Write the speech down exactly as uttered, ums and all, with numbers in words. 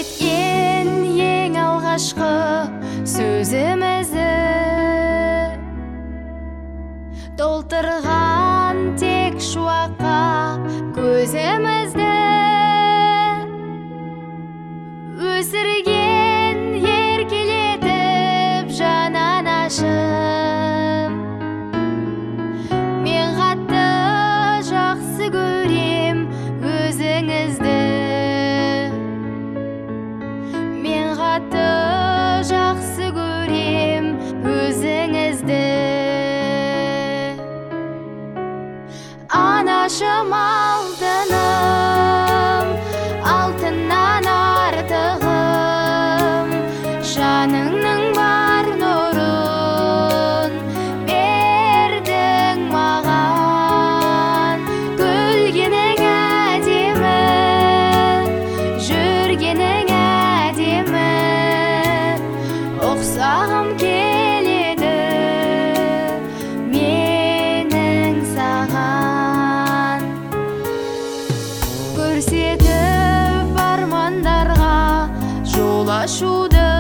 еткен ең алғашқы сөзімізді толтырған тек шуаққа көзімізді өсірген еркелетіп жан анашым. Мен қатты жақсы көрем өзіңізді, мен қатты жақсы көрем өзіңізді. Анашым алтыным, алтыннан артығым, жаныңның бар нұрын бердің маған. Күлгенің әдемі, жүргенің әдемі, ұқсағым келеді менің саған. Көрсетіп армандарға жол ашуды